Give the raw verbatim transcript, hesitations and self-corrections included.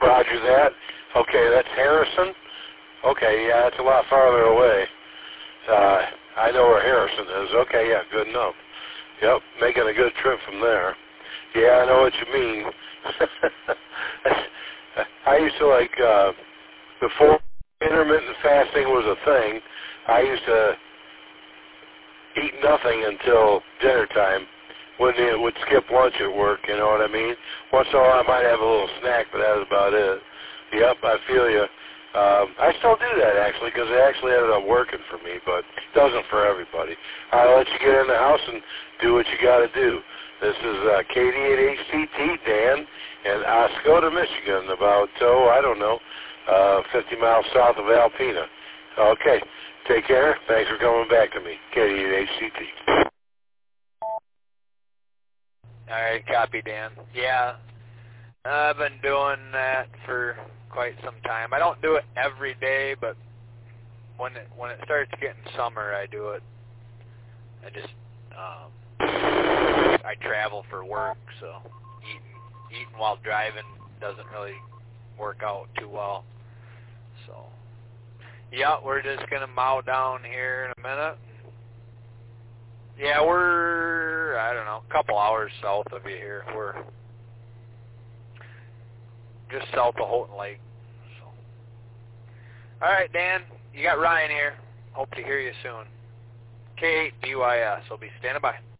Roger that. Okay, that's Harrison. Okay, yeah, that's a lot farther away. Uh, I know where Harrison is. Okay, yeah, good enough. Yep, making a good trip from there. Yeah, I know what you mean. I used to like, uh, before intermittent fasting was a thing, I used to eat nothing until dinner time when it would skip lunch at work, you know what I mean? Once in a while I might have a little snack, but that was about it. Yep, I feel you. Um, I still do that, actually, because it actually ended up working for me, but it doesn't for everybody. I'll let you get in the house and do what you got to do. This is uh, Katie at H C T, Dan, in Oscoda, Michigan, about, oh, I don't know, uh, fifty miles south of Alpena. Okay, take care. Thanks for coming back to me. Katie at H C T. All right, copy, Dan. Yeah, I've been doing that for quite some time. I don't do it every day, but when it when it starts getting summer, I do it. I just um, I travel for work, so eating eating while driving doesn't really work out too well. So yeah, we're just gonna mow down here in a minute. Yeah, we're I don't know, a couple hours south of you here. We're just south of Houghton Lake. So. All right, Dan, you got Ryan here. Hope to hear you soon. K eight D Y S. I'll be standing by.